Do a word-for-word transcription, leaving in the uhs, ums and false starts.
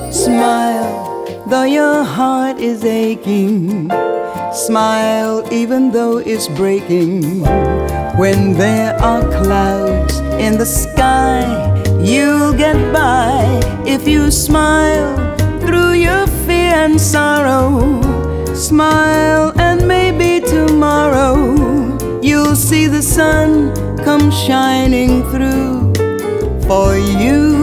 Smile, though your heart is aching. Smile, even though it's breaking. When there are clouds in the sky, you'll get by if you smile through your fear and sorrow. Smile, and maybe tomorrow you'll see the sun come shining through for you.